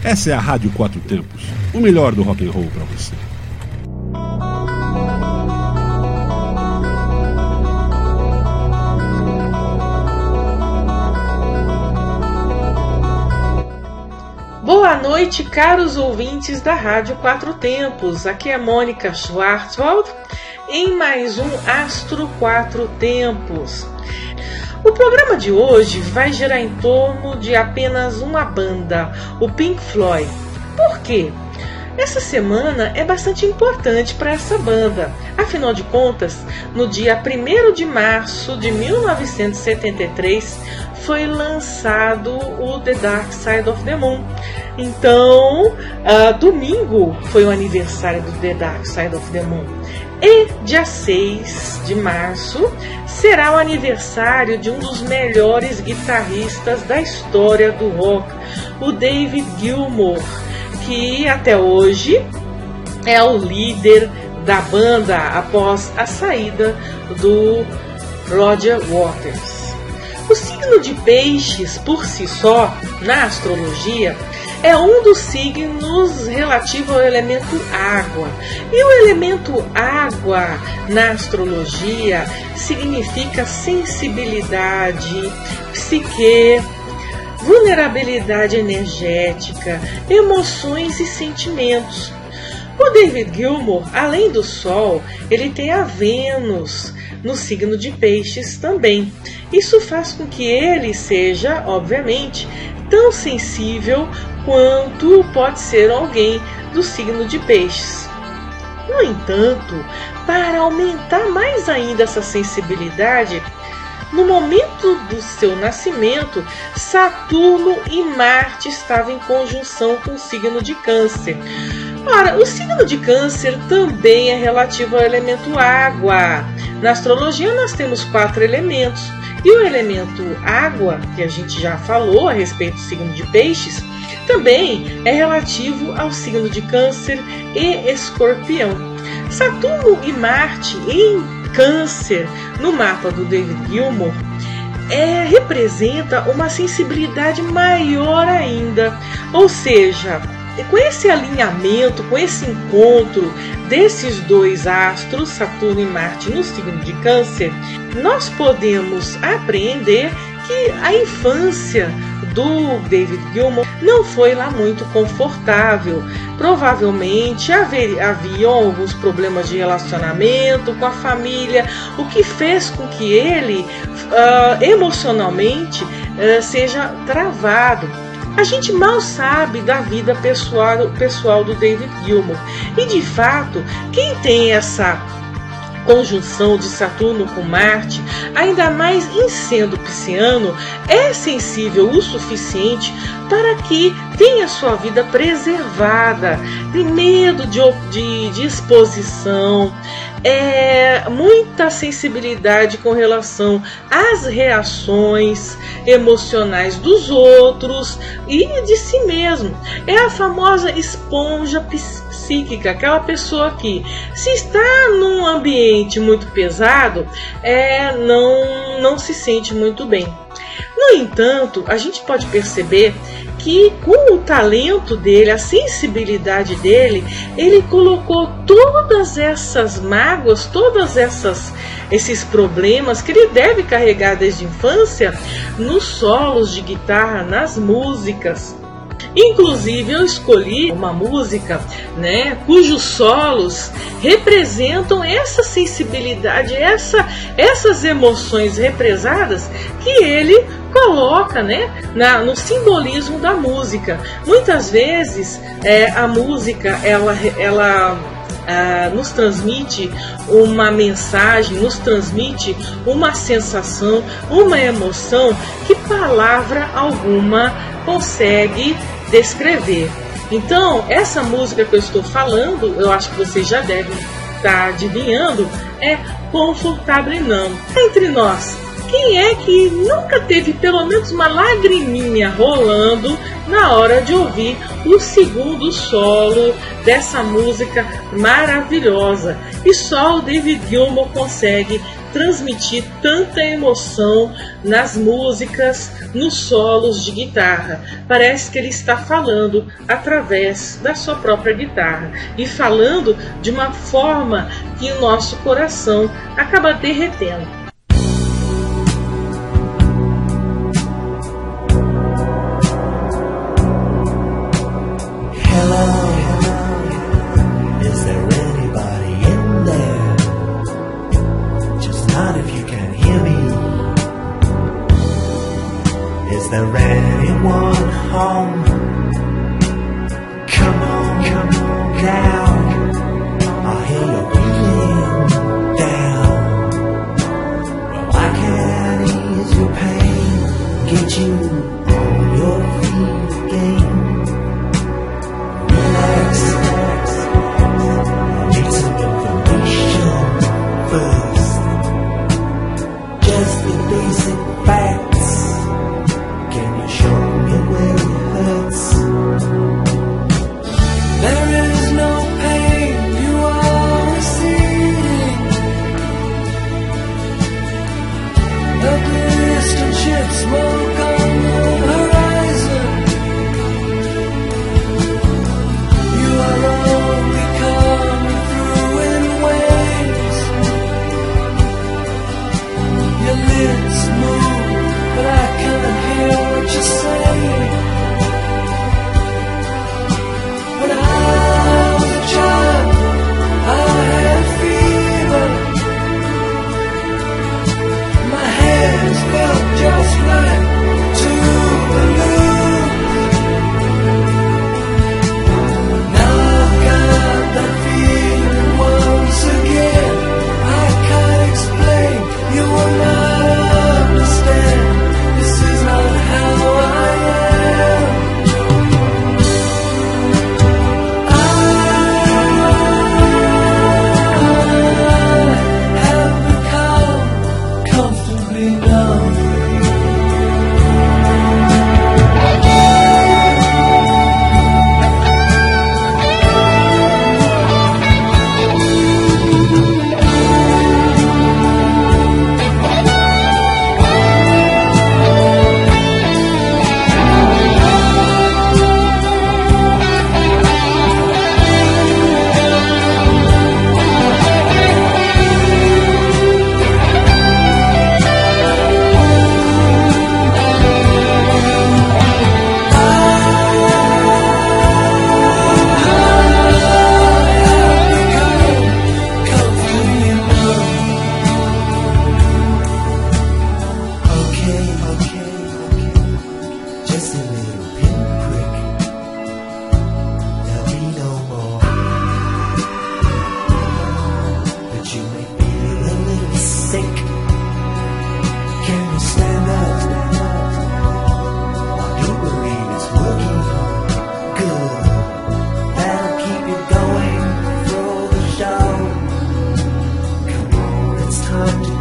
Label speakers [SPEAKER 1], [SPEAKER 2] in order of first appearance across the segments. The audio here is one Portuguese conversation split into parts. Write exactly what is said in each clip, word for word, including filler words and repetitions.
[SPEAKER 1] Essa é a Rádio Quatro Tempos, o melhor do rock and roll para você.
[SPEAKER 2] Boa noite, caros ouvintes da Rádio Quatro Tempos. Aqui é Mônica Schwarzwald em mais um Astro Quatro Tempos. O programa de hoje vai girar em torno de apenas uma banda, o Pink Floyd. Por quê? Essa semana é bastante importante para essa banda. Afinal de contas, no dia primeiro de março de mil novecentos e setenta e três foi lançado o The Dark Side of the Moon. Então, uh, domingo foi o aniversário do The Dark Side of the Moon. E dia seis de março será o aniversário de um dos melhores guitarristas da história do rock, o David Gilmour, que até hoje é o líder da banda após a saída do Roger Waters. O signo de Peixes, por si só, na astrologia, é um dos signos relativo ao elemento água. E o elemento água, na astrologia, significa sensibilidade, psique, vulnerabilidade energética, emoções e sentimentos. O David Gilmour, além do Sol, ele tem a Vênus no signo de Peixes também. Isso faz com que ele seja, obviamente, tão sensível quanto pode ser alguém do signo de Peixes. No entanto, para aumentar mais ainda essa sensibilidade, no momento do seu nascimento, Saturno e Marte estavam em conjunção com o signo de Câncer. Ora, o signo de Câncer também é relativo ao elemento água. Na astrologia nós temos quatro elementos. E o elemento água, que a gente já falou a respeito do signo de Peixes, também é relativo ao signo de Câncer e Escorpião. Saturno e Marte em Câncer, no mapa do David Gilmour, é, representa uma sensibilidade maior ainda. Ou seja, com esse alinhamento, com esse encontro desses dois astros, Saturno e Marte no signo de Câncer, nós podemos apreender que a infância do David Gilmour não foi lá muito confortável. Provavelmente haver, haviam alguns problemas de relacionamento com a família, o que fez com que ele uh, emocionalmente uh, seja travado. A gente mal sabe da vida pessoal, pessoal do David Gilmour. E de fato, quem tem essa conjunção de Saturno com Marte, ainda mais em sendo pisciano, é sensível o suficiente para que tenha sua vida preservada. Tem medo de, de, de exposição, é, muita sensibilidade com relação às reações emocionais dos outros e de si mesmo. É a famosa esponja psíquica, aquela pessoa que, se está num ambiente muito pesado, é, não, não se sente muito bem. No entanto, a gente pode perceber que com o talento dele, a sensibilidade dele, ele colocou todas essas mágoas, todas essas esses problemas que ele deve carregar desde a infância nos solos de guitarra, nas músicas. Inclusive eu escolhi uma música, né, cujos solos representam essa sensibilidade, essa, essas emoções represadas que ele coloca, né, na, no simbolismo da música. Muitas vezes é, a música ela, ela ah, nos transmite uma mensagem, nos transmite uma sensação, uma emoção que palavra alguma consegue descrever. Então, essa música que eu estou falando, eu acho que vocês já devem estar adivinhando, é Comfortable Numb. Entre nós, quem é que nunca teve pelo menos uma lagriminha rolando na hora de ouvir o segundo solo dessa música maravilhosa? E só o David Gilmour consegue transmitir tanta emoção nas músicas, nos solos de guitarra. Parece que ele está falando através da sua própria guitarra e falando de uma forma que o nosso coração acaba derretendo.
[SPEAKER 3] Is there anyone home? Come on, come on down. I hear you feeling down. Well, I can ease your pain, get you on your feet again. Relax, relax. I need some information first. Just the basic facts. Show me where it hurts. There is no pain you are receiving. The distant ship smoke on the horizon. You are only coming through in waves. Your lips move, but I can't hear what you say. When I was a child, I had fever. My hands felt just like two balloons. Now I've got that feeling once again. I can't explain, you will not understand. This is not how I am. I have become comfortably numb.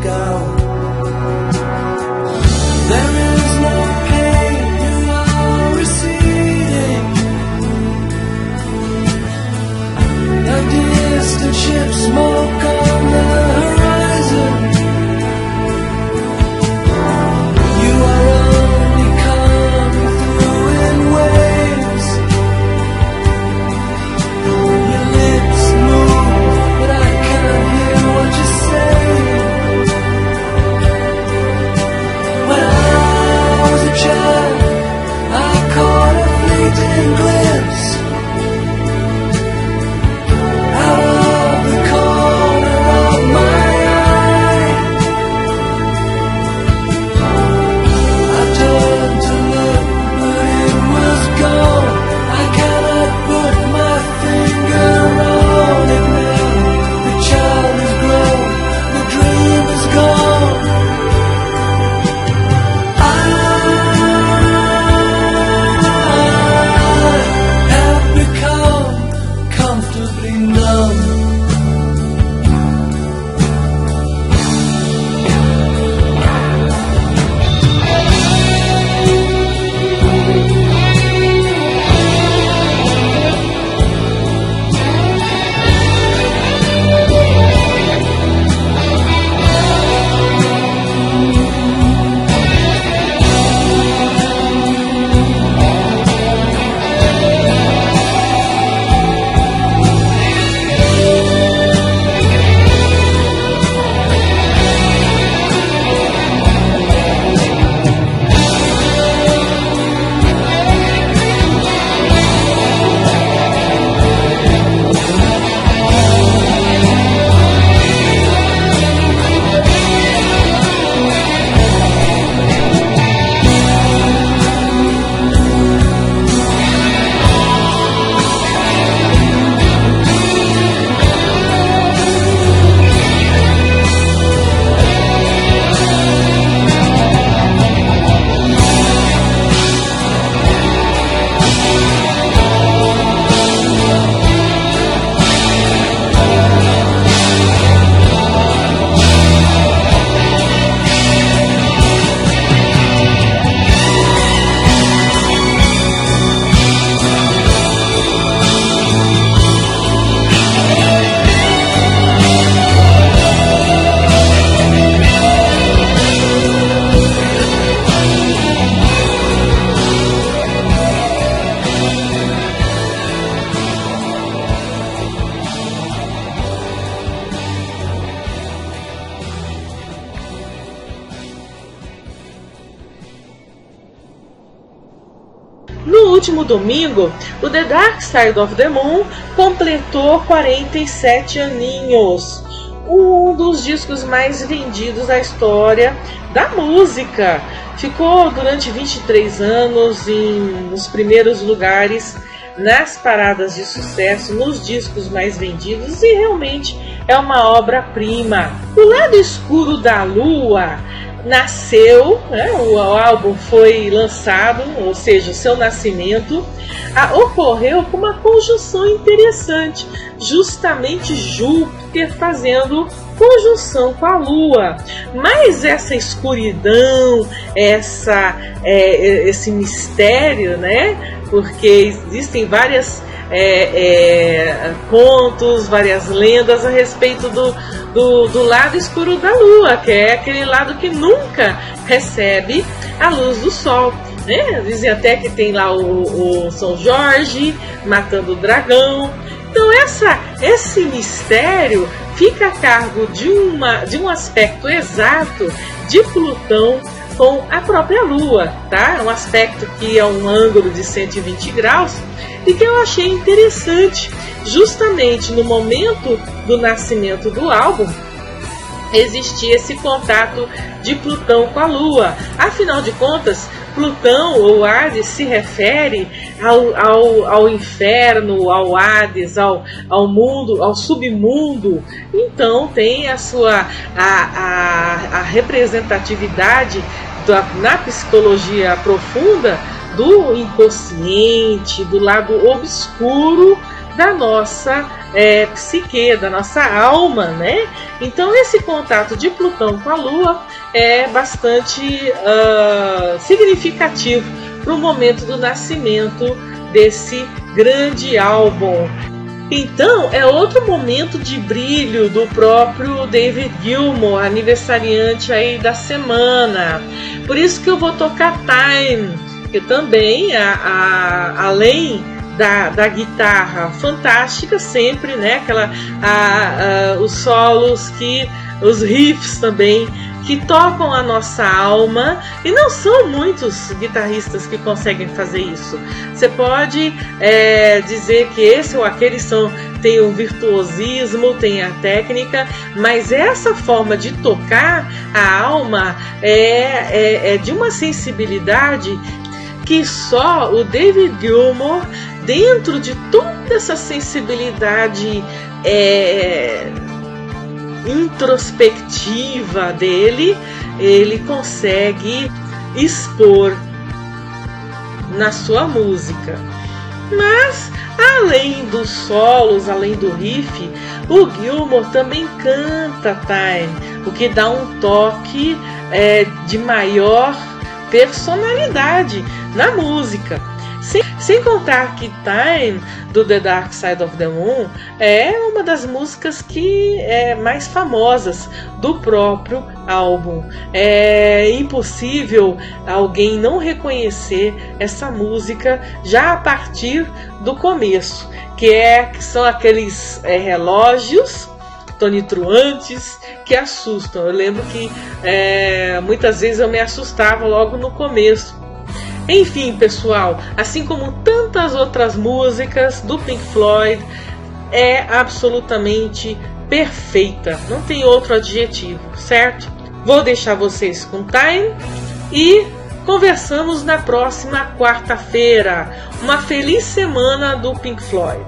[SPEAKER 3] There is no pain you are
[SPEAKER 2] No último domingo, o The Dark Side of the Moon completou quarenta e sete aninhos. Um dos discos mais vendidos da história da música. Ficou durante vinte e três anos em, nos primeiros lugares nas paradas de sucesso, nos discos mais vendidos, e realmente é uma obra-prima. O Lado Escuro da Lua nasceu, né, o álbum foi lançado, ou seja, o seu nascimento a, ocorreu com uma conjunção interessante, justamente Júpiter fazendo conjunção com a Lua. Mas essa escuridão, essa, é, esse mistério, né, porque existem várias É, é, contos, várias lendas a respeito do, do, do lado escuro da Lua, que é aquele lado que nunca recebe a luz do Sol, né? Dizem até que tem lá o, o São Jorge matando o dragão. Então essa, esse mistério fica a cargo de, uma, de um aspecto exato de Plutão com a própria Lua, tá? É um aspecto que é um ângulo de cento e vinte graus e que eu achei interessante, justamente no momento do nascimento do álbum, existia esse contato de Plutão com a Lua. Afinal de contas, Plutão ou Hades se refere ao, ao, ao inferno, ao Hades, ao, ao mundo, ao submundo. Então tem a sua a, a, a representatividade da, na psicologia profunda do inconsciente, do lado obscuro da nossa é, psique, da nossa alma, né? Então esse contato de Plutão com a Lua é bastante uh, significativo para o momento do nascimento desse grande álbum. Então é outro momento de brilho do próprio David Gilmour, aniversariante aí da semana. Por isso que eu vou tocar Time, que também, a, a, além da, da guitarra fantástica, sempre, né? Aquela, a, a, os solos, que, os riffs também, que tocam a nossa alma, e não são muitos guitarristas que conseguem fazer isso. Você pode é, dizer que esse ou aquele são, tem o virtuosismo, tem a técnica, mas essa forma de tocar a alma é, é, é de uma sensibilidade que só o David Gilmour, dentro de toda essa sensibilidade é, introspectiva dele, ele consegue expor na sua música. Mas, além dos solos, além do riff, o Gilmour também canta Time, o que dá um toque é, de maior personalidade na música. Sem, sem contar que Time, do The Dark Side of the Moon, é uma das músicas que é mais famosas do próprio álbum. É impossível alguém não reconhecer essa música já a partir do começo, que, é, que são aqueles é, relógios tonitruantes que assustam. Eu lembro que é, muitas vezes eu me assustava logo no começo. Enfim, pessoal, assim como tantas outras músicas do Pink Floyd, é absolutamente perfeita. Não tem outro adjetivo, certo? Vou deixar vocês com Time e conversamos na próxima quarta-feira. Uma feliz semana do Pink Floyd.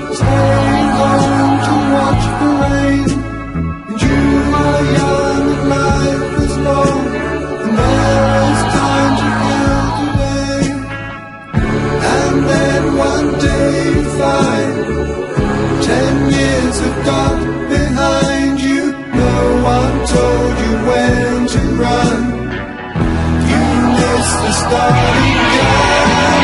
[SPEAKER 3] staying home to watch the rain. And you are young and life is long, and there is time to melt away. And then one day you find ten years have gone behind you. No one told you when to run. You missed the starting gun.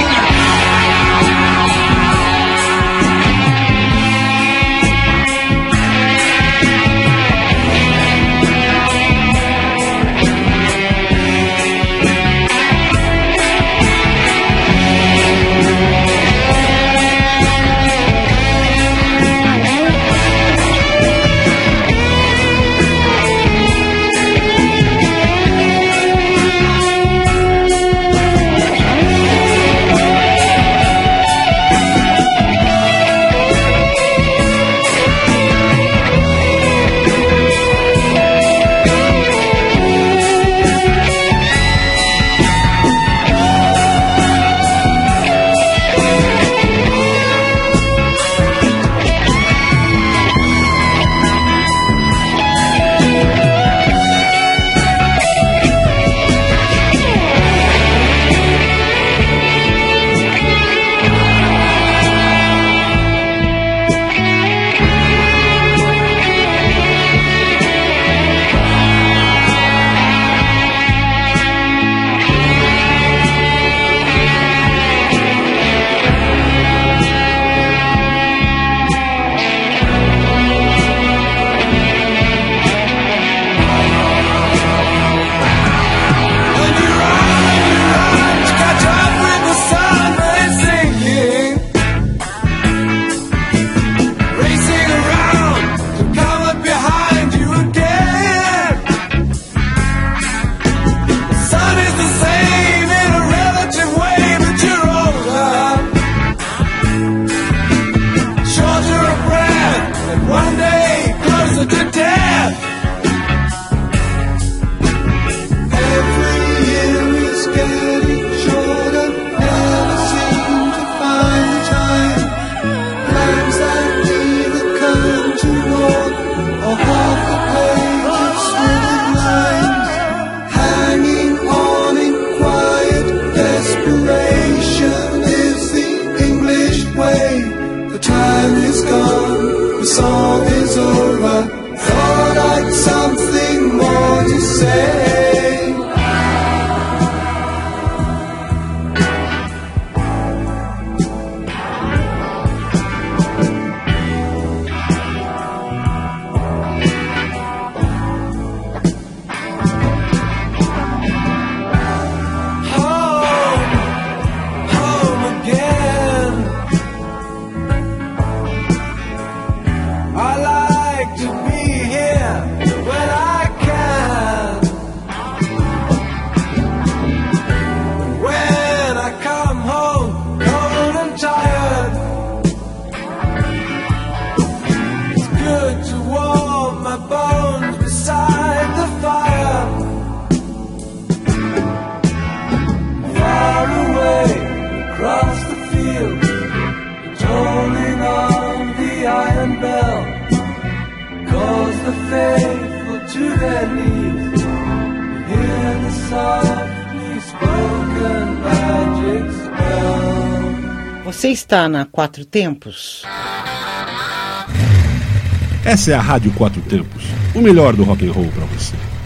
[SPEAKER 4] Você está na Quatro Tempos?
[SPEAKER 1] Essa é a Rádio Quatro Tempos, o melhor do rock and roll para você.